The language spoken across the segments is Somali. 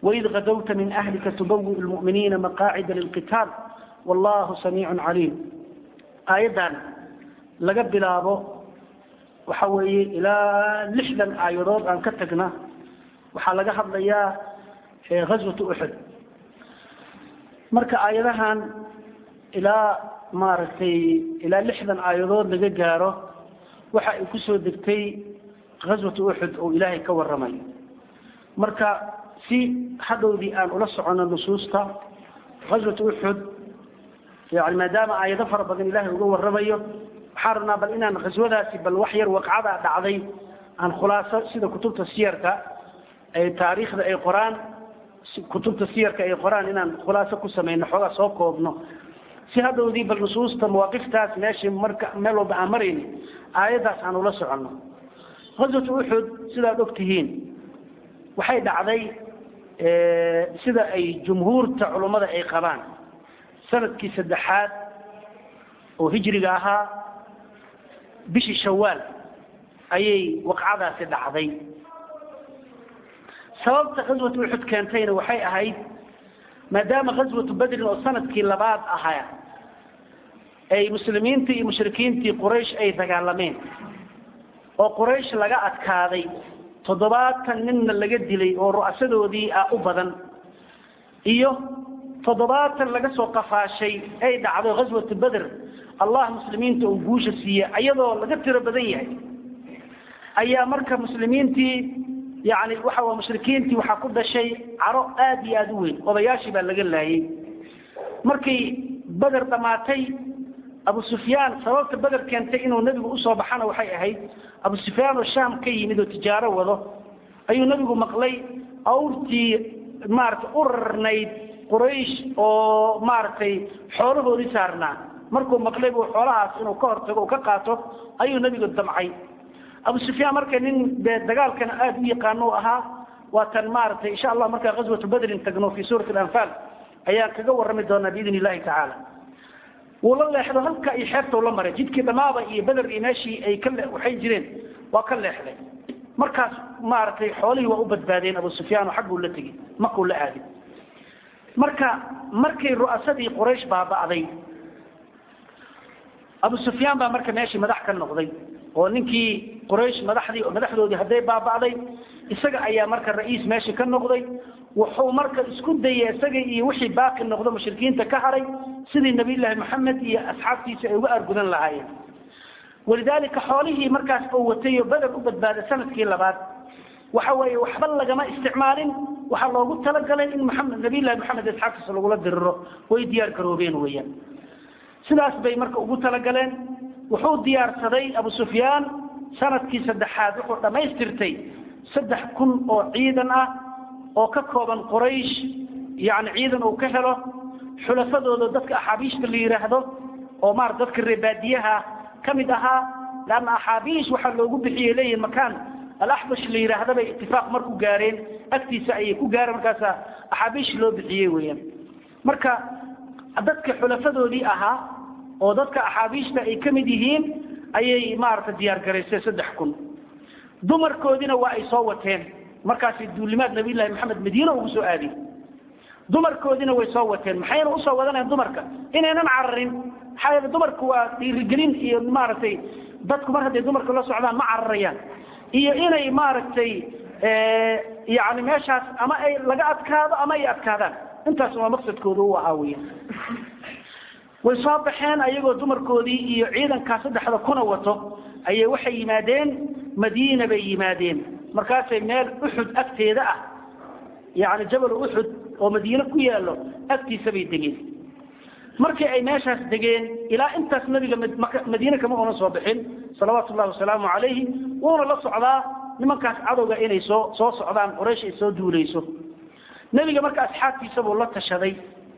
وإذ غدوت من أهلك تبوئ المؤمنين مقاعد للقتال والله سميع عليم آيدان لقب لابو وحوي إلى لحدا آيضات أن كتقنا وحلقها بليا غزوة أحد مركا آيدهان إلى مارتي إلى لحدا آيضات لقب جاره وحا يكسو دكتي غزوة أحد أو إلهي كور رمي مركا في حدودي أن ألصع عن النصوص غزوة أحد يعني ما دام آيات فرق بين الله وجو الرميه حارنا بل إن غزوة بل وحير وقعة دعضي عن خلاصة سيدة كتب السير أي تاريخ أي قرآن كتب السير كأي قرآن إن خلاصة كسمين حولا سوق وابنه في هذا ذي بالنصوص مواقف تاس ماشي ملو بأمرين آيات عن ألصع عنه غزوة أحد سيدة دكتهين وحيد عضي سيدة أي جمهور علماء أي قرآن سنة كي سدحات وهجري لها بشي شوال أي وقعها سدحضي سبب غزوة أحد كانتين وحي أهيد ما دام غزوة بدر وسنة كي لبعض أهايا أي مسلمين تي مشركين تي قريش أي ثقالمين وقريش لقاءت كاذي تضبات من اللي قد لي ورؤسده دي أبدا إيوه تضبات لقى سوق فاشي أي دعوة غزوة بدر الله مسلمين توجوش السيا أيضا لقى تربديه أي مركب مسلمين تي يعني وحوا مشركين تي وحقود شيء عرق آدي أدوين وضياشي بلغ الله مركي بدر طماتي أبو سفيان سببت بدر كانت إنه النبي أصاب حنا وحي أهي أبو سفيان والشام كي مدو تجارة وضو أي نبي مقلي أورتي مارت أرنيد قريش oo maartay xoolahoodii saarnaa markuu maqlay uu xoolahaas inuu ka hortago oo ka qaato ayuu nabiga damcay Abu Sufyaan markay nin dagaalkan aad u yaqaano ahaa waa tan maartay insha Allah marka qaswatu badr tagno fi suurat al-anfal ayaa kaga warrami doona biidin Ilaahi ta'ala walaal leexdo halka ay xeebto la maray jidkii dhamaaba iyo badr inaashi ay kale waxay jireen waa ka leexday markaas maartay xoolihii waa u badbaadeen Abu Sufyaan oo xaq uu la tagay ma ku la aadin markay ru'asadii Quraysh baaba'day Abu Sufyaan baa marka meeshii madax ka noqday oo ninkii Quraysh madaxdoodii haday baaba'day isaga ayaa marka ra'iis meeshii ka noqday wuxuu marka isku dayay isaga iyo wixii baaqi noqdo mushrikiinta ka haray sidii nabi ilaahi Muhammad iyo asxaabtiisa ay uga argudan lahaayeen walidaalika xoolihii markaas oo watay badar u badbaaday sanadkii labaad وحوي وحبل لجماعة استعمالين وحلو قلت لك إن محمد نبي الله محمد إسحاق صلى الله عليه وسلم ويديار كروبين ويا سلاس بي مركو قلت لك وحود ديار صدي أبو سفيان سنة كي سدحات وحود ما يسترتي سدح كن أو عيدا أو ككوبا قريش يعني عيدا أو كهرة حلفاء ضدك أحابيش اللي يرهدو أو مار ضدك الرباديها كمدها لأن أحابيش وحلو قلت إليه المكان الأحبش اللي يرهده باتفاق مركو جارين أكتي سعي كو جار مركاسا أحابيش لو بحيه ويا مركا ضدك حلفاء دي أو ضدك أحابيش تأي كمديهين أي مارة ديار كريسة سدحكم دمر كودين وأي صوتين مركاس الدولمات نبي الله محمد مدينة وسؤالي دمر كودين وأي صوتين محيان أصوتنا دمرك إن أنا معرين حاجة دمرك ورجلين مارتي ضدك مرة دمرك الله سبحانه معريان iyo inay maaragtay yaani meeshaas ama ay laga adkaado ama ay adkaadaan intaas waa maqsadkoodu waa aawiya way soo baxeen ayagoo dumarkoodii iyo ciidanka saddexda kuna wato ayay waxay yimaadeen Madiina bay yimaadeen markaas ay meel Uhud agteeda ah yaani jabal Uhud oo Madiina ku yaalo agtiisa bay degeen markii ay meeshaas degeen ilaa intaas nabiga Madiina kama oo soo bixin sallallahu wasalaamu alayhi وأنا لا صعدا لمن كاس عدوغا إني سو صعدان قريش سو دوليسو نبيغا مركا أصحابتي سبو الله تشهدي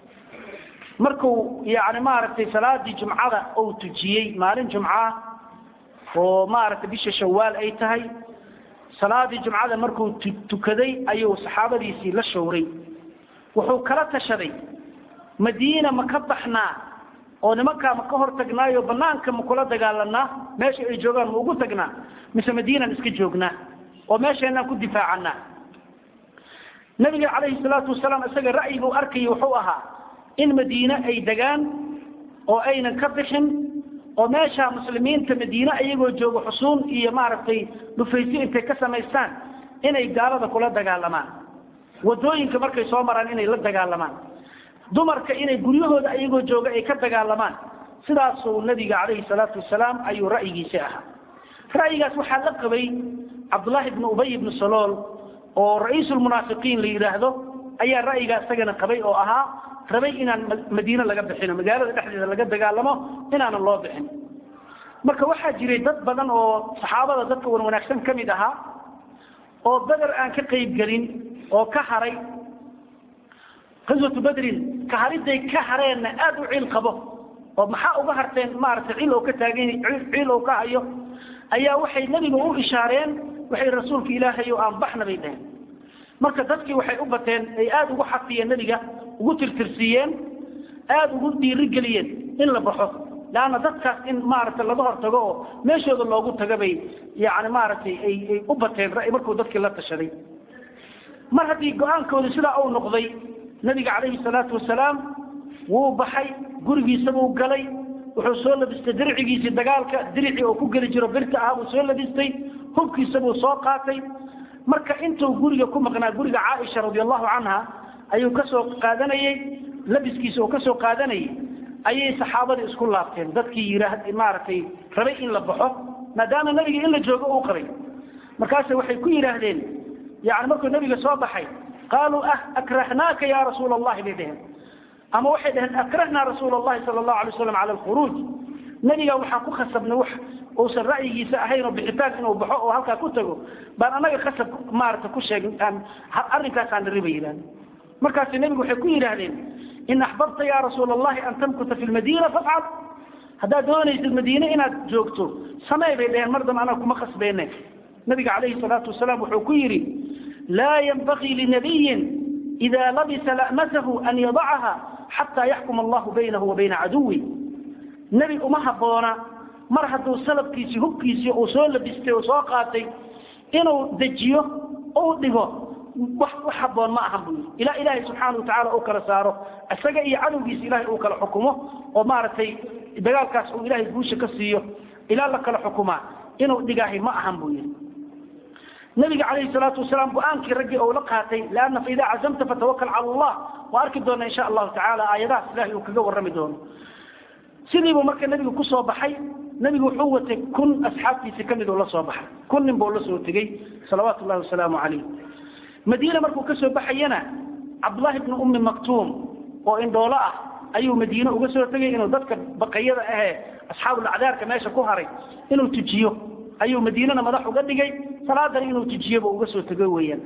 مركو يعني ما عرفتي صلاة دي جمعة أو تجيي مالين جمعة وما عرفتي بيش شوال أي تهي صلاة دي جمعة مركو تكدي أيو صحابة دي سي لشوري وحو كلا تشهدي مدينة مكبحنا oo nimanka ma ka hor tagnaayo banaanka ma kula dagaalanaa meesha ay joogaan ma ugu tagnaa mise Madiina iska joognaa oo meesheena ku difaacana nabiga calayhi salaatu wasalaam isaga ra'yigu arkay wuxuu ahaa in madiina ay degaan oo aynan ka bixin oo meesha muslimiinta madiina ayagoo joogo xusuun iyo maaragtay dhufaysi intay ka samaystaan inay gaalada kula dagaalamaan wadooyinka markay soo maraan inay la dagaalamaan dumarka inay guryahooda ayagoo jooga ay ka dagaalamaan sidaasuu nabiga calayhi salaatu wasalaam ayuu ra'yigiisa ahaa ra'yigaas waxaa la qabay cabdullaahi ibnu ubay ibnu salool oo ra'iisul munaafiqiin la yiraahdo ayaa ra'yiga isagana qabay oo ahaa rabay inaan madiina laga bixino magaalada dhexdeeda laga dagaalamo inaan loo bixin marka waxaa jiray dad badan oo saxaabada dadka wanaagsan kamid ahaa oo badar aan ka qayb galin oo ka haray qaswatu badrin ka hariday ka hareen aad u ciil qabo oo maxaa uga harteen maartay ciil oo ka taagan ciil oo ka hayo ayaa waxay nabiga u ishaareen waxay rasuulka ilaahay oo aan baxna bay dhayn marka dadkii waxay u bateen ay aad ugu xaqiyeen nabiga ugu tirtirsiiyeen aad ugu dhiiri galiyeen in la baxo laana dadkaas in maartay laga hortago oo meeshooda loogu tagabay yaani maartay ay u bateen markuu dadkii la tashaday mar hadii go'aankooda sida uu noqday nabiga calayhi salaatu wasalaam wuu baxay gurigiisa buu galay wuxuu soo labistay dircigiisa dagaalka dirci oo ku gali jiro birta ah uu soo labistay hubkiisa buu soo qaatay marka intuu guriga ku maqnaa guriga Aisha radhiyallahu anha ayuu ka soo qaadanayay labiskiisa oo ka soo qaadanayay ayay saxaabada isku laabteen dadkii yiraahday maartay rabay in la baxo maadaama nabiga in la joogo uu qabay markaas waxay ku yiraahdeen yaani markuu nabiga soo baxay قالوا أكرهناك يا رسول الله بهم أما واحد أكرهنا رسول الله صلى الله عليه وسلم على الخروج نبي وحكو خسب نوح وصل رأيه سأهين بحتاج إنه بحق وهلك كتبه بل أنا خسب مارت كشة أن أرنكاس عن الربيلان مركز النبي وحكو يرهلين إن أحببت يا رسول الله أن تمكث في المدينة فافعل هذا دوني في المدينة إن جوكتو سماي بين مرضى أنا كما خس بينك نبي عليه الصلاة والسلام وحكو يري لا ينبغي لنبي إذا لبس لأمته أن يضعها حتى يحكم الله بينه وبين عدوه نبي أمها بونا مرحة سلب كيسي هب كيسي أصول بستي وساقاتي إنه دجيه أو دقه وحبون ما أحبه إلى إله سبحانه وتعالى أوكل ساره السجئي عدو بيس إله أوكل حكمه ومارتي بقال كاس إله بوش كسيه إلى لك الحكمة إنه دقاه ما أحبه النبي عليه الصلاة والسلام بأنك رجع أو لقاتي لأن فإذا عزمت فتوكل على الله وأركب دون إن شاء الله تعالى آيات الله وكجو الرمدون سيدي بمرك النبي كسوا بحي نبي حوة كن أصحابي سكمل ولا صباح كن بقول سوتجي صلوات الله وسلامه عليه مدينة مركو كسوا بحينا عبد الله بن أم مكتوم وإن دولاء أي مدينة وكسوا تجي إنه ذكر بقية أصحاب الأعذار كما يشكوهري إنه تجيو أي مدينة ما راحوا قد جاي صلاة إنه تجيبه وقصوا تجويا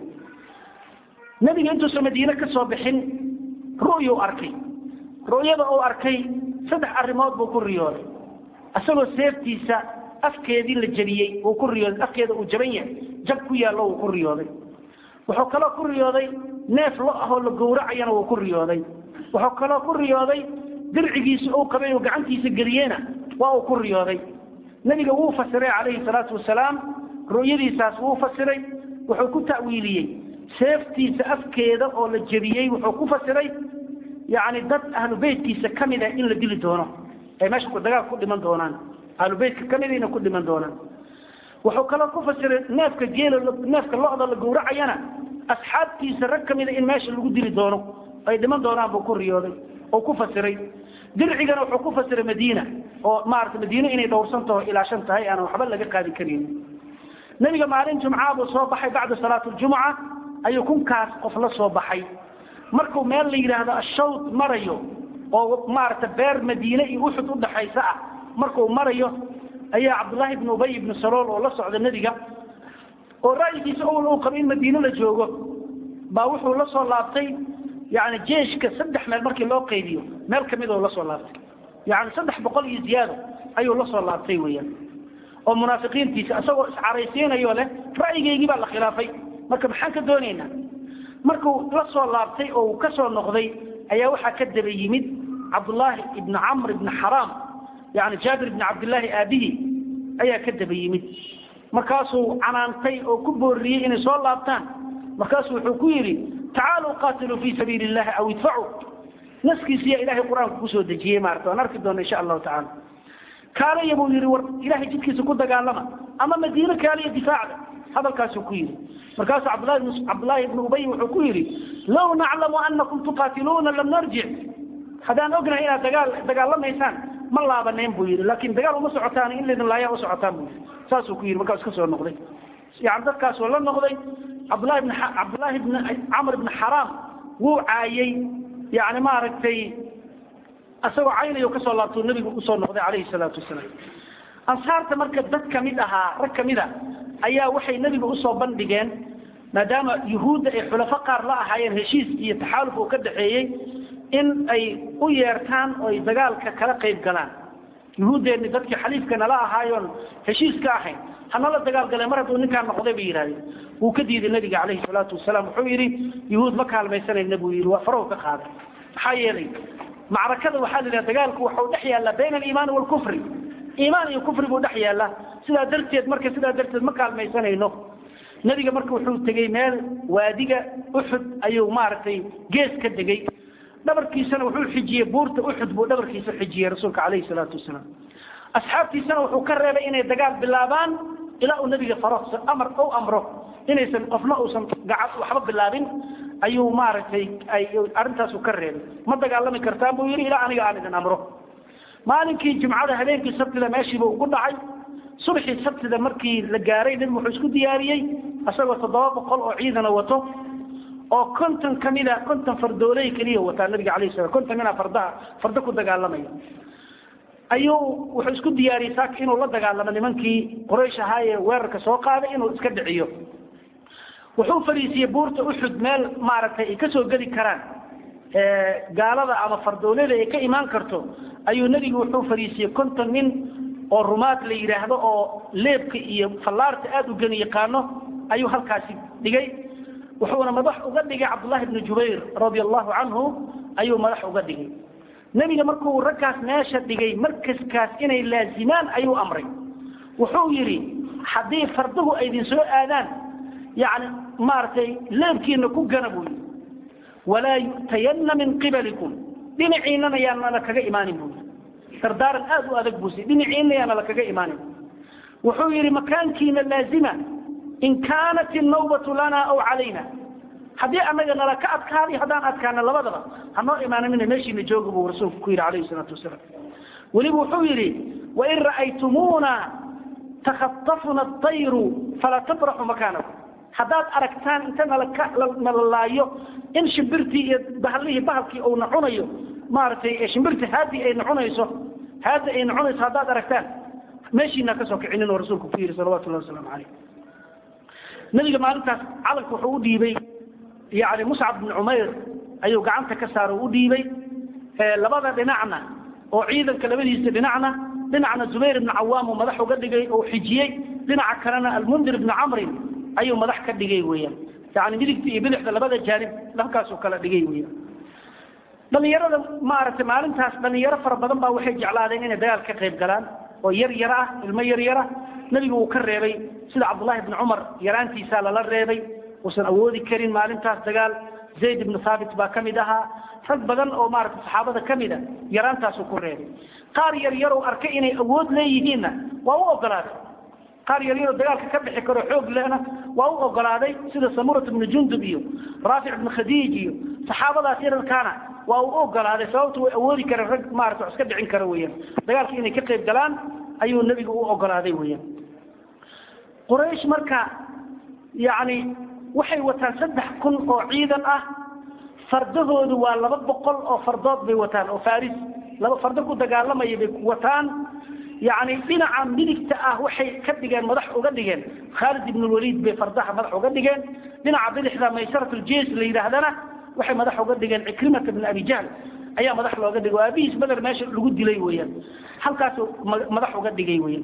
نبي أنتوا سمدينة كصباحين رؤيو أركي رؤيا أو أركي صدح الرماد بكل رياض أصله سيفتي سا أفكيد الجريء وكل رياض أفكيد وجميع جبكوا الله وكل رياضي وحكلا كل رياضي ناف الله الجورع ينا وكل رياضي وحكلا كل رياضي درعي سوق كبير وقعنتي سجرينا وكل رياضي نبي وuu fasiray عليه الصلاة والسلام رؤيadiisaas wuu fasiray wuxuu ku ta'wiiliyay seeftiisa afkeeda oo la jabiyay wuxuu ku fasiray yaani dad ahlu beedkiisa kamida in la dili doono ay meesha ku dagaal ku dhiman doonaan ahlu beedka kamida in ku dhiman doonaan wuxuu kala ku fasiray neefka geela neefka lo'da la gowracayana asxaabtiisa rag kamida in meesha lagu dili doono ay dhiman doonaan buu ku riyooday oo ku fasiray dircigana wuxuu ku fasiray Madiina oo maartay Madiina inay dhowrsanto ilaa shan tahay aan waxba laga qaadi karin nabiga maalin jumca buu soo baxay bacda salaatu jumca ayuu kunkaas qof la soo baxay markuu meel la yiraahdo ashawt marayo oo maartay beer Madiina iyo Uhud u dhaxaysa ah markuu marayo ayaa Abdullah ibn Ubay ibn Salul oo la socda nabiga oo ra'yigiisa uu qabin Madiina la joogo baa wuxuu la soo laabtay يعني جيش كسدح من المركي اللي هو قيديه مال كميده ولا صلاته يعني صدح بقول زياده ايوه لا صلاتي ويا ومنافقين تيسوا عريسين ايوه له رايي يجيب على خلافي marka maxaan ka dooneynaa markuu la soo laabtay oo ka soo noqday ayaa waxa ka daba yimid Abdullah ibn Amr ibn Haram yani Jabir ibn Abdullah abihi ayaa ka daba yimid markaasuu canaantay oo ku booriyay inay soo laabtaan markaasuu wuxuu ku yiri فقاتلوا في سبيل الله أو ادفعوا نسكي سيا إلهي القرآن كسو دجيه مارتو نركي دون إن شاء الله تعالى كان يبو يرور إلهي جدك سكود قال لما أما مدينة كان دفاع هذا الكاسو كيري مركاس عبد الله بن أبي وحكيري لو نعلم أنكم تقاتلون لم نرجع هذا نقنا إلى دقال لما يسان ما الله بنين بويري لكن دقال ومسعتان إلا إن الله يوسعتان بويري ساسو كيري مركاس كسو النقضي يعني ذلك كاسو ولا النقضي عبد الله بن عمرو بن حرام وعايي يعني ما ركتي أسوى عيني وكسو الله النبي وصول النقضي عليه الصلاة والسلام أنصارت مركز ذات كمدها ركمدها أيها وحي النبي وصول بندقين ما دام يهود حلفاء قار لا أحيان هشيس يتحالف وكدحيي إن أي أيرتان أو دقال كلا قيب قلان يهود إن ذاتك حليف كان لا أحيان هشيس كاحين حنا لا دقال قلان مرة ونن كان نقضي بيرادي وكديد النبي عليه الصلاة والسلام وحويري يهود مكة الميسان النبي وفروه كخاذ حيالي معركة وحال إلى دقالك وحو دحيا بين الإيمان والكفر إيمان وكفر بودحيا الله سلا درتيد مركز سلا درتيد مكة الميسان إنه نبي مركز وحو تجي مال واديجا أحد أيو مارتي جيس كدجي دبركي سنة وحو الحجية بورت أحد بو دبركي سنة الحجية رسولك عليه الصلاة والسلام أصحابتي سنة وحو كرر بين الدقال باللابان إلى النبي فرص أمر أو أمره إنه سنقفنا وسن قعد وحبب باللابين أيو مارتي أيو أرنتا سكرر ما دقال لما كرتان بو يري إلى أنا قاعد أمره مالكي جمعة هذين في السبت لما ماشي بو قلنا عي صبحي السبت ده مركي لجارين المحسكو دياريي أسوى تضواب قل أعيذنا وطه أو كنتم كملا كنتم فردولي كليه وتا النبي عليه الصلاة كنتم منها فردكو دقال لما أيو وحسكو دياري ساك إنه الله دقال لما لمنكي قريش هاي ويرك سوقا إنه اسكد عيو وحو فريسي بورت أحد مال مارتي كسو قدي كران قال هذا أما فردولي لك إيمان كرتو أيو نبي وحو فريسي كنتم من oo rumaad la yiraahdo oo leebka iyo fallaarta aad u gan yaqaano ayuu halkaasi dhigay wuxuuna madax uga dhigay Abdullah ibn Jubayr radiyallahu anhu ayuu madax uga dhigay nabiga markuu rakaas meesha dhigay markaskaas inay laazimaan ayuu amray wuxuu yiri hadii farduhu ay idin soo aadaan yaani maartay leebkiina ku ganabu wala yutayanna min qibalikum dinaciina yaana kaga imaanin سردار الآد وأذك بوسي دين عيني أنا لك إيماني وحوير مكانكينا اللازمة إن كانت النوبة لنا أو علينا حديث أمدنا لك أذكاري هدان أذكارنا لبضرة أما إيمانا من ماشي نجوغب ورسول كوير عليه الصلاة والسلام ولبو حويري وإن رأيتمونا تخطفنا الطير فلا تبرحوا مكانكم حداد أركتان انتنا لك نلالايو إن شبرتي بحليه بحلكي أو نحونيو مارتي شمبرتي هذه أي نحونيسو هذا أي نحونيس حداد أركتان ماشي ناكسوك عينين ورسولك فيه صلوات الله وسلام عليه نلقى مالكاس على الكحودي بي يعني مصعب بن عمير أيو قعنت كسار ودي بي لبضا بنعنا وعيدا كلمه بنعنا بنعنا زبير بن عوام ومدحه قد جاي أو حجيي بنع كرنا المنذر بن عمرو أيو مدح قد جاي ويا يعني ملك بنح لبضا جانب لهكاسو كلا جاي ويا dhalinyarada maartay maalintaas dhalinyaro fara badan baa waxay jeclaadeen inay dagaal ka qayb galaan oo yar ilmo yar nabigu uu ka reebay sida Abdullah ibn Umar yaraantiisa la reebay oo awoodi karin maalintaas dagaal Zayd ibn Thabit baa kamid aha rag badan oo maartay saxaabada kamid ah yaraantaas uu ku reebay qaar yar oo arkay inay awood leeyihiin waa u ogolaaday qaar yar dagaalka ka bixi karo xoog leena waa u ogolaaday sida Samurah ibn Jundub iyo Rafi' ibn Khadij iyo saxaabadaas yararkaana waa uu ogolaaday sababtu way awoodi kara rag maartay iska dhicin kara weeyaan dagaalka inay ka qayb galaan ayuu nabigu u ogolaaday weeyaan Quraysh marka yaani waxay wataan 3,000 oo ciidan ah fardahoodu waa 200 oo fardood bay wataan oo Faris laba fardo ku dagaalamay bay wataan يعني بنا عن ملكت وحي كدجان مدح وقدجان خالد بن الوليد بفرضها مدح وقدجان بنا عبد الإحدى ميسرة الجيش اللي هذانا وحي مدح وقدجان عكرمة بن أبي جهل أيام مدح وقدجان وأبيس بدل ماشي لجود لي ويا حلقاته مدح وقدجان ويا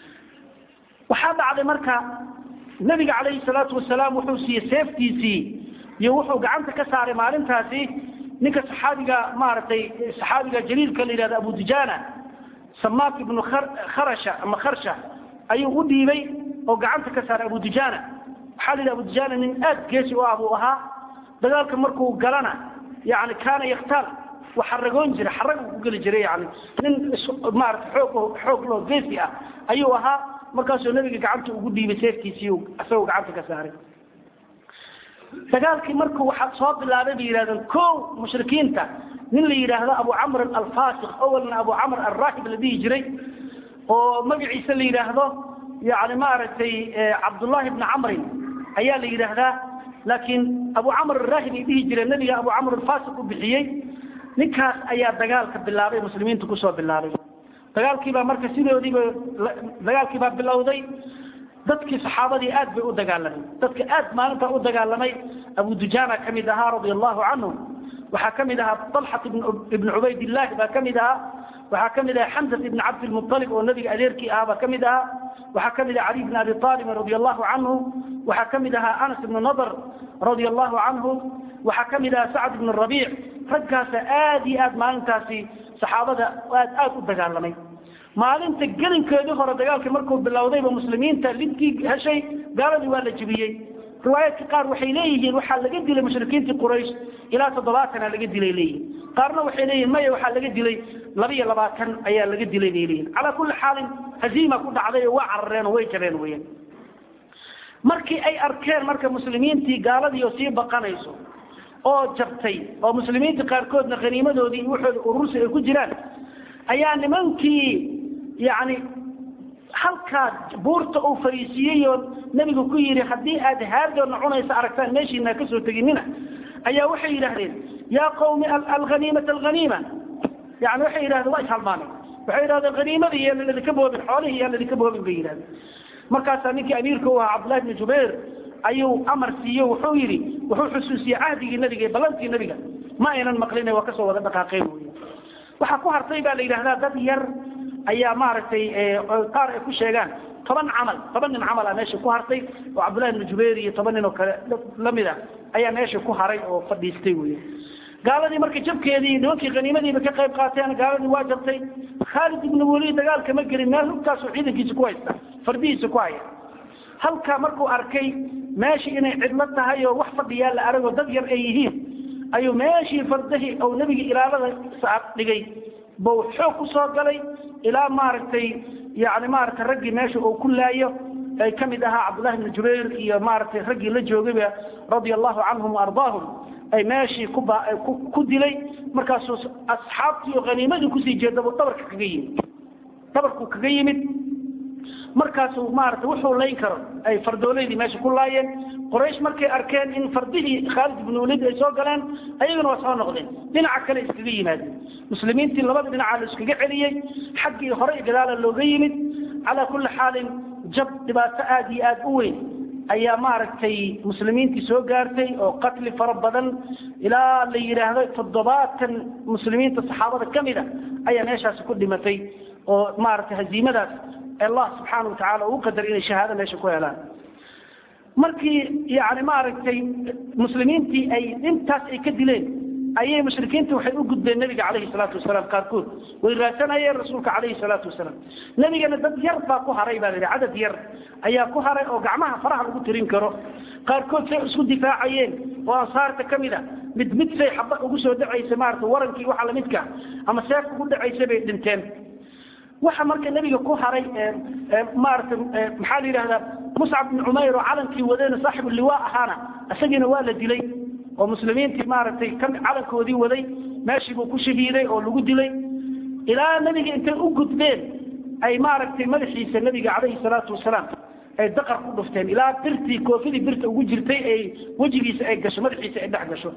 وحاب على مركا النبي عليه الصلاة والسلام وحوسي سيفتي سي يوحو قعنت كسار مالين تاسي نك صحابي مارتي صحابي جليل كلي هذا أبو دجانة سماك ابن خرشة أيه ودي بي وقعنت كسر أبو دجانة حال أبو دجانة من آد كيسي وأبوها dagaalka markuu galana yani kaana yaqtaal وحرقون جري حرقوا وقل جري يعني من مارت حوق له جيسي أيوها مركز النبي قعدت وقدي بسيفتي سيو أسوق قعدت كساري فقال كي مركو واحد صوت العربي هذا كو مشركين تا من اللي هذا أبو عمرو الفاسق أولا أبو عمرو الراهب الذي يجري ومجعي سلي هذا يعني مارت عبد الله بن عمرو أيا اللي هذا لكن أبو عمرو الراهب الذي يجري النبي أبو عمرو الفاسق بحيي ninkaas ayaa dagaalka bilaabay muslimiintu ku soo bilaabay dagaalkii baa marka sidoodiiba dagaalkii baa bilowday dadkii saxaabadii aad bay u dagaalamay dadka aad maalinta u dagaalamay Abu Dujana kamid ahaa radiyallahu anhu waxa kamid ahaa Talha ibn Ubaydillah baa kamid ahaa waxa kamid ahaa Hamza ibn Abd al-Muttalib oo nabiga adeerkii ah baa kamid ahaa waxa kamid ahaa Ali ibn Abi Talib radiyallahu anhu waxa kamid ahaa Anas ibn Nadr radiyallahu anhu waxa kamid ahaa Sa'd ibn Rabi' raggaas aad iyo aad maalintaasi saxaabada aad u dagaalamay maalinta gelinkeedii hore dagaalkii markuu bilowdayba muslimiinta lidkii heshay gaaladii waa la jibiyey riwaayadka qaar waxay leeyihiin waxa laga dilay mushrikiintii Quraysh ilaa 70 laga dilay leeyihiin qaarna waxay leeyihiin maya waxa laga dilay 22 ayaa laga dilay leeyihiin ala kulli xaalin haziima ku dhacday waa carareen way jabeen weeyaan markii ay arkeen marka muslimiintii gaaladii oo sii baqanayso oo jabtay oo muslimiinta qaarkoodna qaniimadoodii wuxuu urursi ay ku jiraan ayaa nimankii yaani halka buurta oo fariisiyay oo nabigu ku yiri hadii aad haardoon cunaysa aragtaan meeshina ka soo taginina ayaa waxay yiraahdeen ya qawmi al-ghanimah al-ghanimah yaani waxay yiraahdeen waa halmaanay waxay yiraahdeen qaniimadii iyo la ka boobin xoolihii iyo la ka boobin bay yiraahdeen markaas ninkii amiirka waa Abdullah ibn Jubair ayuu amar siiyo wuxuu yiri wuxuu xusuusiyay ahdigii nabiga balantii nabiga ma aynan maqlin waa ka soo wada dhaqaaqeen waxa ku hartay baa la yiraahdaa dad yar ayaa maartay qaar ay ku sheegaan 10 nin amal meesha ku hartay oo Abdullah ibn Jubair iyo 10 nin oo kale lamida ayaa meesha ku haray oo fadhiistay weeye gaaladii markii jabkeedii nimankii qaniimadii ka qayb qaateen gaaladii waa jabtay Khalid ibn Walid dagaalka ma gelin meel halkaas oo ciidankiisa ku haysta fardiisa ku haya halka markuu arkay meeshii inay cidla tahay oo wax fadhiya la arago dad yar ay yihiin ayuu meeshii fardahi oo nabiga ilaalada saab dhigay buu xoog ku soo galay ilaa maartay yaani maartay ragii meesha oo ku laayo ay kamid ahaa Abdullah ibn Jubair iyo maartay ragii la joogay radiyallahu anhum ardaahum ay meeshii ku dilay markaas asxaabtii qaniimadii ku sii jeedo tabarka kaga yimid markaas uu maartay wuxuu leyn karo ay fardooleedii meesha ku laayeen Quraysh markay arkeen in fardihii Khalid ibn Walid ay soo galeen ayaguna waa soo noqdeen dhinaca kale iskaga yimaadeen muslimiintii labada dhinac la iskaga celiyay xaqii hore gadaal looga yimid ala kulli xaalin jab dibaato aad iyo aad u weyn ayaa maartay muslimiintii soo gaartay oo qatl farabadan ilaa la yiraahdo 70 muslimiinta saxaabada kamida ayaa meeshaas ku dhimatay oo maartay haziimadaas الله سبحانه وتعالى وقدر إلى شهادة ليش كويلا مركي يعني ما رأيتي مسلمين تي أي إنتاس أي كدلين أي مشركين توحي وجود النبي عليه الصلاة والسلام كاركون ويرسلنا أي رسولك عليه الصلاة والسلام النبي قال ده يرفع كهري بقى عدد ير أي كهري أو جمعها فرح وقلت رينكرو كاركون سيسود دفاعيين وصار تكملة مد في حبك وجوه دعي سمارت ورنكي وحلا متك أما سيف وجود دعي سبع دنتين waxa marka nabiga ku haray maartay maxaa yiraahdaa Mus'ab ibn Umayr oo calankii wadayna saaxiib liwaa ahana asagina waa la dilay oo muslimiintii maartay kan calankoodii waday meeshii uu ku shahiiday oo lagu dilay ilaa nabiga intay u gudbeen ay maartay madaxiisa nabiga calayhi salaatu wasalaam ay daqar ku dhufteen ilaa birtii koofidii birta ugu jirtay ay wajigiisa ay gasho madaxiisa ay dhax gasho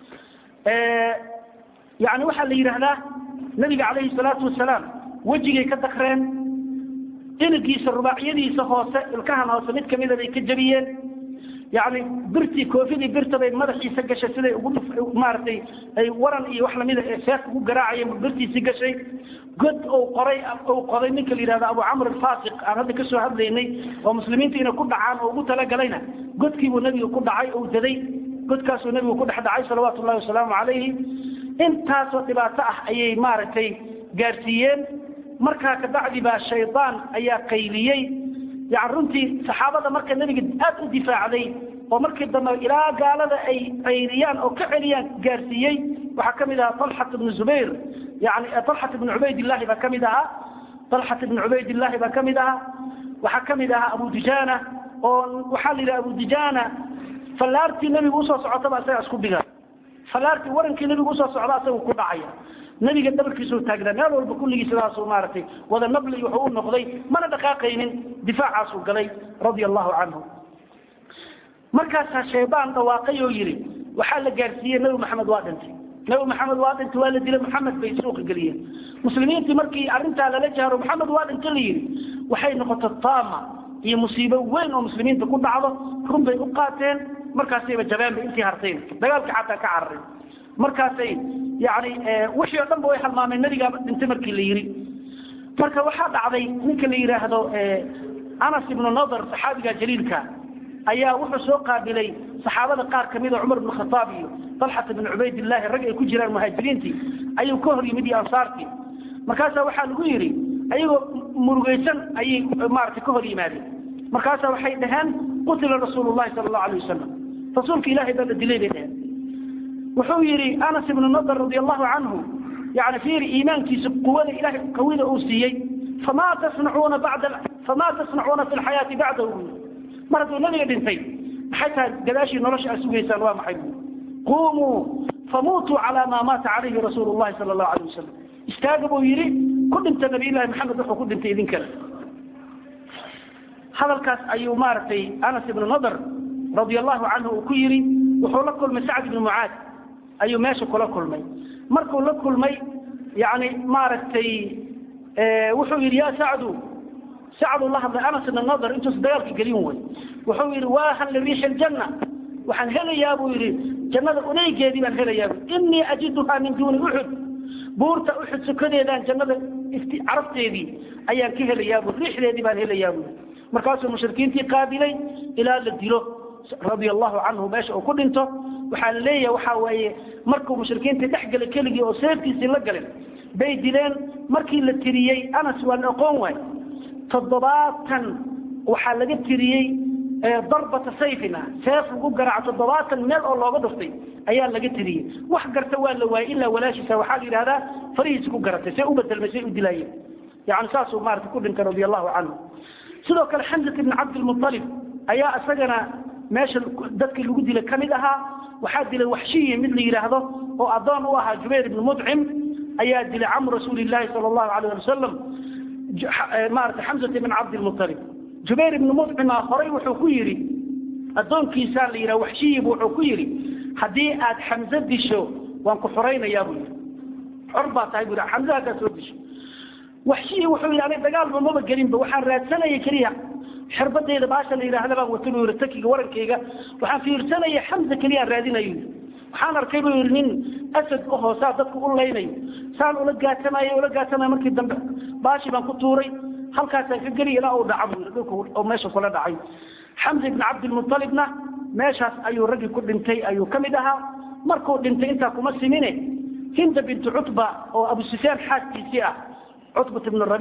yaani waxa la yiraahdaa nabiga calayhi salaatu wasalaam وجهي كتخرين إنكيس الرباعية سهوسة الكهنة وسميت كميدة كجبيين يعني برتي كوفيدي برتا بين مدحي سجش سيدي وقلت مارتي أي ورن إيه وحنا ميدا إحساس وقراعي برتي سجشي قد أو قضي منك اللي هذا أبو عمرو الفاسق أنا هذا كسو هذا ليني ومسلمين تينا كل عام وقلت لك علينا قد كيبو النبي وكل عاي أو تدي قد كاسو النبي وكل حد عاي صلوات الله وسلامه عليه انتاس وطباطأ أي مارتي قارسيين marka ka bacdi ba shaydaan ayaa qayliyay yaaruntii saxaabada marka nabiga aad u difaacday ومركي دم إلى قال هذا أي عيريان أو كعريان قارسيي وحكمها طلحة بن الزبير يعني طلحة بن عبيد الله بكمدها طلحة بن عبيد الله بكمدها وحكمها أبو دجانة وحلل أبو دجانة فلارتي النبي موسى صعطبا سيسكب بها فلارتي ورنك النبي موسى صعطبا سيسكب عيا النبي قدر كيسو تاجنا نالو بكل جسراس ومارتي وهذا النبل يحول نقضي من دقائقين دفاع عصو قلي رضي الله عنه مركز الشيطان تواقي يري وحال قارسية نبي محمد وادنتي نبي محمد وادنتي والدي لمحمد بيسوق قليه مسلمين تمركي أرنت على لجهر ومحمد وادنتي ليري وحين نقطة الطامة هي مصيبة وين ومسلمين تكون بعضه هم بيقاتين مركزي بالجبان بانتهارتين دقالك حتى كعرين مركزي يعني وحي يعلم بوي حلما من النبي انت مركي اللي يري مركز واحد عضي منك اللي يري هذا أنس بن النضر صحابي جليل كان أيها وحو سوقها بلي صحابة قار كميدة عمر بن الخطاب طلحة بن عبيد الله الرجل يكون جيران المهاجرين تي أيها كهري مدي أنصارتي مركزا وحال غيري أيها مرغيسان أي مارتي كهري مالي مركزا وحي دهان قتل رسول الله صلى الله عليه وسلم رسولك إلهي باب الدليل دهان وحو يري أنس بن النضر رضي الله عنه يعني في إيمانك قوة إلهي قوية أوسيي فما تصنعون في الحياة بعده مرضوا لن يدنتين حتى قلاشي نرش أسوه سنوى محبو قوموا فموتوا على ما مات عليه رسول الله صلى الله عليه وسلم استاقبوا يري كل انت نبي الله محمد وحو كل انت إذن كلا هذا الكاس أيو مارتي أنس بن النضر رضي الله عنه وكيري وحو لكل من سعد بن معاذ أيو ماشي كل مي مركو لكل مي يعني مارتي وحو يري يا سعد الله بن أنس بن النضر انتو صدقالك قليون وحو يري واهن لريح الجنة وحن هلا يا أبو يري جنة أولي جيدي من هلا يا أبو إني أجدها من دون أحد بورت أحد سكري لان جنة عرفت يدي أيام كي هلا يا أبو ريح ليدي من هلا يا أبو مركز المشركين في قابلي إلى الديلو رضي الله عنه باشا وكل انتو وحال ليا وحاوي مركو مشركين تحقل كلقي وسيرتي سلقل بيدلين مركي للتريي أنس والأقوم تضباطا وحال لقيت تريي ضربة سيفنا سيف وقرع تضباطا من الله قدرتي أيام لقيت تريي وحقر سوال لواي إلا ولا شيء سوى حالي هذا فريس وقرته سيؤبدل المسيء الدلاية يعني ساسو مارت كل رضي الله عنه سلوك الحمزة بن عبد المطلب أيا أسجنا ماشي dadkii lagu dilay kamidaha waxa dilay waxshiye mid la yiraahdo oo adoon u ahaa Jubayr ibn Mut'im ayaa dilay am Rasuulillaah sallallahu alayhi wasallam maarta Hamza ibn Abd al-Muttalib Jubayr ibn Mut'im akhari wuxuu ku yiri adoonkiisa la yiraahdo waxshiye wuxuu ku yiri hadii aad Hamza disho waan ku xoreynayaa buu xorba tahay buu Hamza ka soo disho waxshiye wuxuu yiri dagaal ma galin ba waxaan raadsanayay kaliya xirbadeeda baasha la yiraahdo baan wato weerartakiga warankeyga waxaan fiirsanay Hamza kaliya raadinayo waxaan arkay nin asad oo hoosa dadku u leeynay saan ula gaatamayo markii dambe baashi baan ku tuuray halkaas ka galiyay oo dhacay oo meesha kula dhacay Hamza ibn Abd al-Muttalibna meeshaas ayuu rag ku dhintay ayuu kamid ahaa markuu dhintay inta kuma simine Hind bint Utba oo Abu Sufyan xaaskiisii ah Utba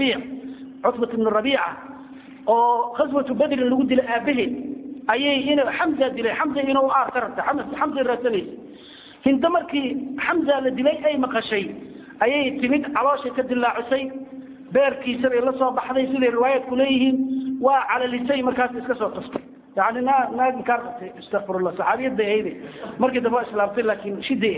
ibn Rabi'a oo khaswatu badr lagu dilay aabahe ayay inuu Hamza dilay Hamza inuu aartarta Hamza rasalis hinda markii Hamza la dilay ay maqashay ayay timid caloosha ka dilaacisay beerkiisa ay la soo baxday sida riwaayad ku leeyihiin waa cala lisay markaas iska soo qastay yani naag kartay astaghfirullah saxaabiyada ayde markii daba islaamtay laakiin shidee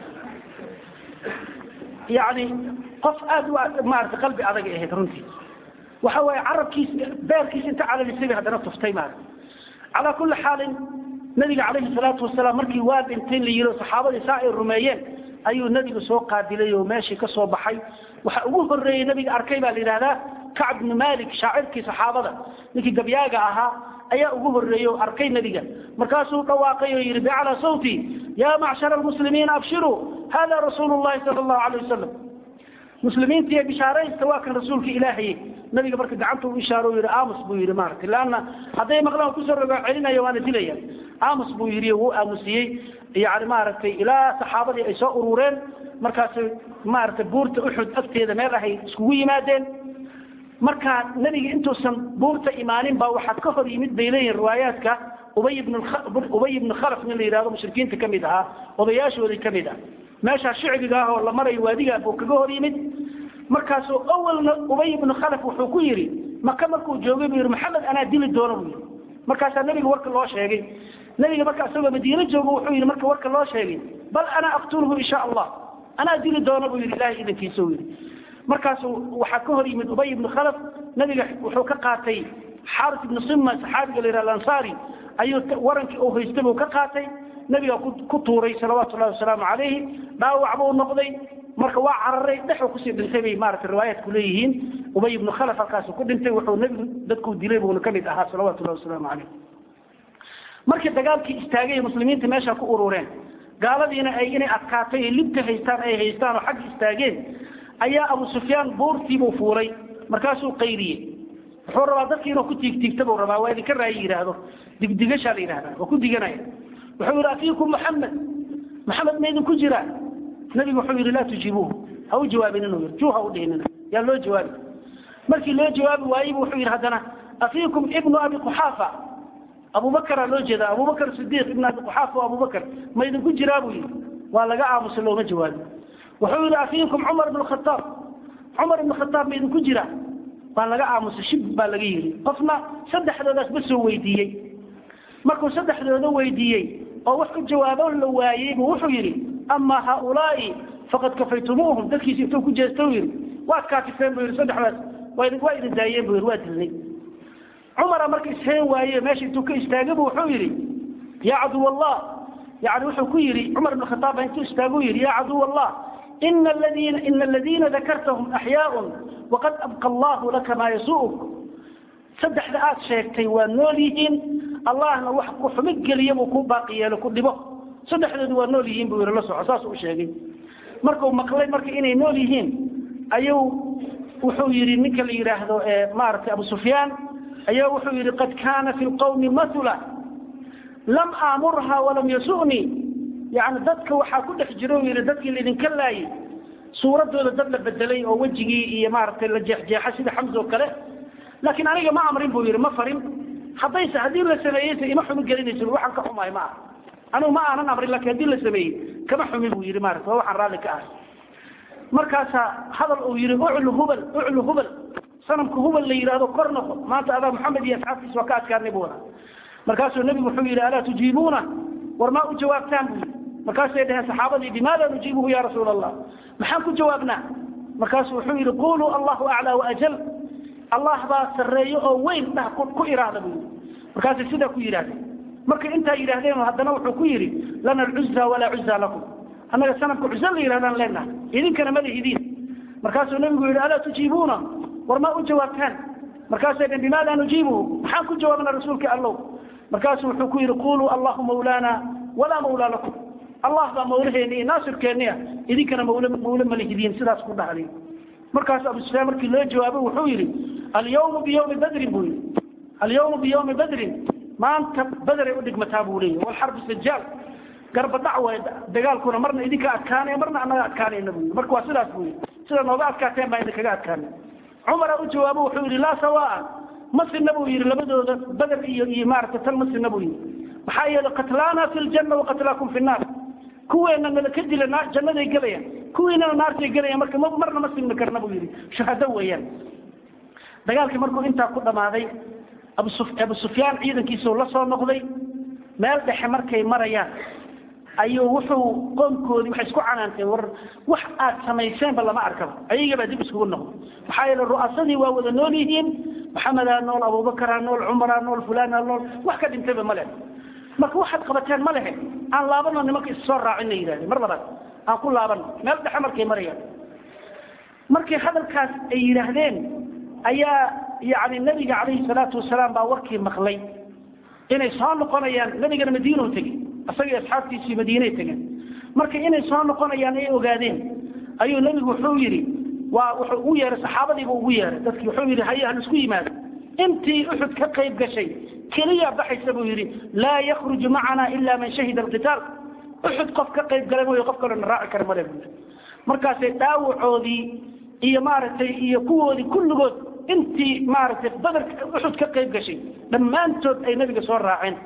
yani qof aad ma arka qalbi adag ee runtii وحوى عرب كيس بير كيس انت على السبيل هذا نطف تيمان على كل حال النبي عليه الصلاة والسلام مركي واد انتين لي يلو صحابة سائر الرميين أيو النبي سوق قادلي وماشي كسو بحي وحقوه الرئي النبي أركيبا لهذا كعب بن مالك شاعر كي صحابة لكي قبياقا أها أيا أقوه الرئي أركي النبي مركاسو قواقي يربي على صوتي يا معشر المسلمين أبشروا هذا رسول الله صلى الله عليه وسلم مسلمين تي بشارين سواء كان رسولك إلهي نبي بركة دعمته إشارة ويرى آمس بويرى مارك لأن هذا مغلق كسر علينا يوانا دليا آمس بويرى هو آمسي يعني مارك إلى صحابة إيساء أرورين مركز مارك بورت أحد أفتي هذا مالهي سكوي مادين مركز نبي انتو سن بورت إيمانين باوحد كفر يمد بيلين رواياتك أبي بن خلف من اللي يرادوا مشركين تكمدها وضياش وذي كمدها ماشى شعبها ولا مرة يواديها بوكجوه يمد مركزه أول أبي بن خلف وحكيري ما كمركوا جوابي محمد أنا دين الدوري مركز النبي ورك الله شيء نبي مركز سوى مدينة جوابه وحيري مركز ورك الله شيء بل أنا أقتله إن شاء الله أنا دين الدوري لله إذا في سوي مركز وحكوه من أبي بن خلف نبي وحكى قاتي حارث بن صمة صحابي الأنصاري أيوة ورنك أو هيستموا كقاتي نبي كطوري صلوات الله والسلام عليه باو عبو النقضي مركا وعرري دحو كسي دنتبي مارت الروايات كليهين أبي بن خلف القاسو كل دنتبي وحو نبي ددكو ديليبو ونكمل أها صلوات الله والسلام عليه مركا دقالكي استاقي مسلمين تماشا كأورورين قال دينا أي إني أتكاتي لبت هيستان أي هيستان وحق استاقين أيا أبو سفيان بورتي بوفوري مركاسو قيريه wuxuu rabaa dadkii inuu ku tiigtiigtabo rabaa waa idin ka raayay yiraahdo digdigasha la yiraahdo oo ku diganay wuxuu yiri afiikum maxamed ma idin ku jira nabigu wuxuu yiri la tujibuhu haw jawaabina inuu yiri juha u dheenina yaa loo jawaabi markii loo jawaabi waayay wuxuu yiri hadana afiikum ibnu abi quhafa abu bakr loo jeeda abu bakr siddiq ibn abi quhafa abu bakr ma idin ku jira buu yiri waa laga aamuso looma jawaabi wuxuu yiri afiikum umar ibn khattab ma idin ku jira baa laga aamuso shib baa laga yiri qofna saddexdoodaas ba soo weydiiyay markuu saddexdooda weydiiyay oo wax u jawaabo la waayay wuxuu yiri amma haulai faqad kafaytumuhum dadkiisi intuu ku jeesto yiri waad kaafiseen buu yiri saddexdaas waa idin daayeen buu yiri waa dilay umar markii seen waayay meeshii intuu ka istaagay wuxuu yiri ya adu wallah يعني wuxuu ku yiri umar ibn khattab intuu istaago yiri ya adu wallah إن الذين ذكرتهم أحياء وقد أبقى الله لك ما يسوءك صدح ذات شيكتي ونوليهن الله نوحك حمق ليمكو باقيا لكل بق صدح ذات ونوليهن بوير الله سعصاص وشاقين مركو مقلين مركو إني نوليهن أيو وحويري نكال يراهدو مارك أبو سفيان أيو وحويري قد كان في القوم مثلا لم آمرها ولم يسؤني يعني ذاتك وحا كل حجروي لذاتك اللي نكلاي صورته لذات بدلي او وجهي iyo maartay la jeexjeexa sida xamzo kale laakiin aniga ma amrin buu yiri ma farin hadaysa hadii la sameeyay ima xumi galinayso waxan ka xumaay ma anu ma aanan amrin laakiin hadii la sameeyay kama xumi buu yiri maartay waxan raali ka ah markaas hadal uu yiri uclu hubal sanamku hubal la yiraahdo korno maanta ada maxamed iyo asxaabtiisa waa ka adkaanay buu markaas nabigu wuxuu yiri ala tujibuna warma u jawaabtaan markaas ay dhahay saxaabadii bimaada nujibuhu ya rasuul allah maxaan ku jawaabnaa markaas wuxuu yiri qulu allahu a'la wa ajal allah ba sareeyo oo weyn dhax ku iraada buu markaas sida ku yiraahdo marka inta yiraahdeen hadana wuxuu ku yiri lana al-uzza wala uzza lakum anaga sanadku uzza yiraahdaan leena idinkana ma leedin markaas nabigu yiri ala tujibuna warma u jawaabtaan markaas ay dhahay bimaada nujibuhu maxaan ku jawaabnaa rasuulka allah markaas wuxuu ku yiri qulu allahu mawlana wala mawla lakum الله ذا مولهني ناصر كنيا إذا كان مولى ملكين سلاس كل عليه مركز أبو سفيان مركز له جوابه وحويري اليوم بيوم بدر بوي اليوم بيوم بدر ما أنت بدر يودك متابو لي والحرب السجال قرب دعوة دقال كنا مرنا إذا كان مرنا أنا كان النبي مركز سلاس بوي سلاس نوضات كاتين ما إذا كان عمر أبو جوابه وحويري لا سواء مصر النبوي لبدو بدر إمارة تلمس النبوي محايا قتلانا في الجنة وقتلاكم في النار كوينا نكدي لنا جنة يقليا كوينا النار يقليا مرنا ما سلم كرنا بويري شهادة ويان دقالك مركو انت قد ما هذي أبو سفيان عيدا كيسو الله صلى الله عليه مال دحي مركي مريان أيو وحو قوم كودي وحيسكو عنانتي وحقات سميسين بلا ما أركب أيها بدي بسكو النقض وحايل الرؤاسة ووذا نوليهم محمد نول أبو بكر نول عمر نول فلان نول وحكا انتبه ملك marka waxaad qabateen ma lahayn aan laabano nimanka soo raacin yiraahdo mar labaad aan ku laabano meel dhexe markay marayaan markay hadalkaas ay yiraahdeen ayaa yaani nabiga kaleey salaatu wasalaam baa warkii maqlay inay soo noqonayaan nabiga Madiina u tagay asaga asxaabtiisii Madiina ay tageen marka inay soo noqonayaan ay ogaadeen ayuu nabigu wuxuu yiri waa wuxuu u yeeray saxaabadii buu u yeeray dadkii wuxuu yiri hay'an isku yimaado intii uxud ka qayb gashay كليا بحث بويري لا يخرج معنا إلا من شهد القتال أحد قف كقيب قلم ويقف كلنا نراعي كرمالي مركز داو عودي إيا مارتي إيا قوة كل قد انتي مارتي بدر أحد كقيب قشي لما انتو أي نبي صور راعين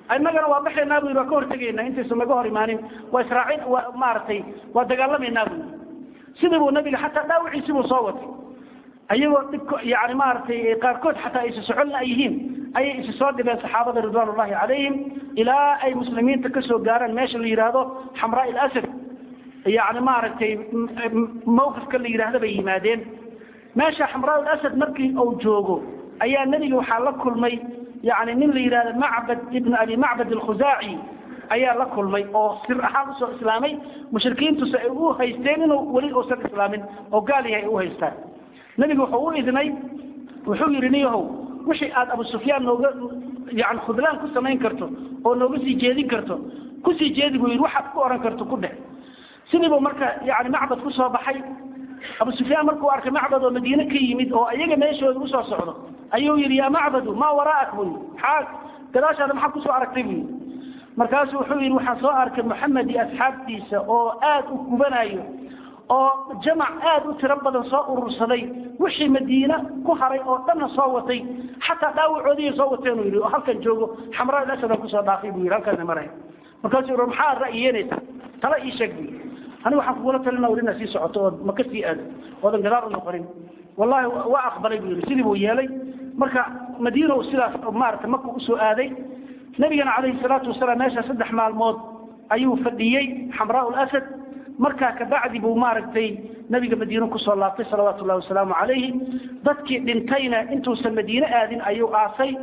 annagana waa baxaynaa buu ka hortagayna inta naga hor imaanin waa israaciil waa maartay waa dagaalamayna buu sidoo nabiga xataa dhaawiciisa buu soo watay ayagoo dibko yaani maartay qaarkood xataa ay socon ayhiin ay is soo dhibeen saxaabada ridwanullaahi calayhim ilaa ay muslimiinta ka soo gaaraan meesha la yiraahdo xamraa al-asad yaani maartay mowqifka la yiraahdo bay yimaadeen meesha xamraa al-asad markii uu joogo ayaa nabiga waxa la kulmay yaani nin la yiraahdo Macbad ibn Abi Macbad al-Khuzaa'i ayaa la kulmay oo sir ahaan soo islaamay mushrikiintu ay u haysteen inuu wali oo sir islaamin oo gaalihay u haystaan nabiga wuxuu idinay wuxuu yirinayo wixii aad Abu Sufyaan nooga yaani khudlaan ku sameyn karto oo nooga sii jeedin karto ku sii jeedi buu yiri waxa ku oran karto ku dhex sidii marka yaani Macbad ku soo baxay Abu Sufyaan markuu arkay Macbad oo Madiina ka yimid oo ayaga meeshooda u soo socdo ayuu yiri ya Macbad ma waraak buu xaaq gadaashaada maxaa ku soo aragtay markaas wuxuu yiri waxa soo arkay Muhammad iyo asxaabtiisa oo aad u kubanayo oo jamac aad u tiro badan soo urursaday wixii Madiina ku haray oo dhan soo watay xataa dhaawacoodii soo wateen yiri oo halkan joogo xamraa al-asad ku soo dhaafay buu yiri halkan maray markaas uu maxaa ra'yiyeynaysa tala ii sheeg أنا وحنا كقولة لنا ولنا سي سعطات ما كسي أنا وهذا جدار النقرين والله وأقبل يرسلي ويالي مركا مدينة وسلاف مارت مكة سؤالي نبينا عليه الصلاة والسلام ماشى صدح مع الموت أيوه فديي حمراء الأسد مركا كبعد بومارتي نبي مدينة كصلاة صلوات الله وسلامه عليه ضدك دنتينا انتو سمدينة آذن أيوه آسي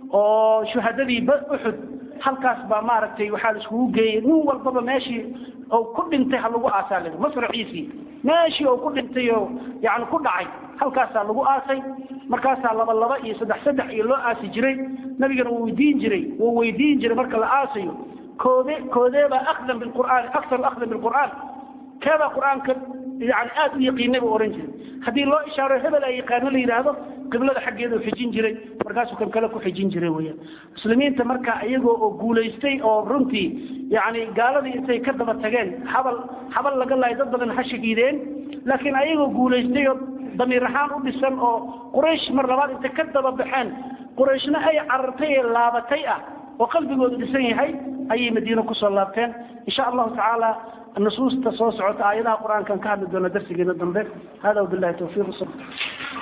وشهدني بأحد halkaas ba maaragtay waxa la isku geeyay nin walba meeshii oo ku dhintay lagu aasay masraciisi meeshii oo ku dhintay oo yaani ku dhacay halkaas lagu aasay markaas laba iyo saddex iyo loo aasi jiray nabigana uu weydiin jiray marka la aasayo koodeeba akhdan bil quraan akthar akhdan bil quraan kada quraanka يعني آد يقينه بأورنجي هذه الله إشارة هبل أي قانون يراده قبل هذا حق يده حجين جري مركزه كم كلكو حجين جري ويا مسلمين تمركا أيجو أو جوليستي أو برنتي يعني قالوا لي إنتي كذب التجان حبل لقى الله يضد من حش جيدين لكن أيجو جوليستي ضمير رحان وبسم أو قريش مرة بعد إنت كذب بحان قريشنا أي عرتي لابتيئة وقلبي قد لسني أي مدينة كسر لابتين إن شاء الله تعالى النصوص تصوص عط آياتها القرآن كان دون درس جنا هذا وبالله توفيق الصبر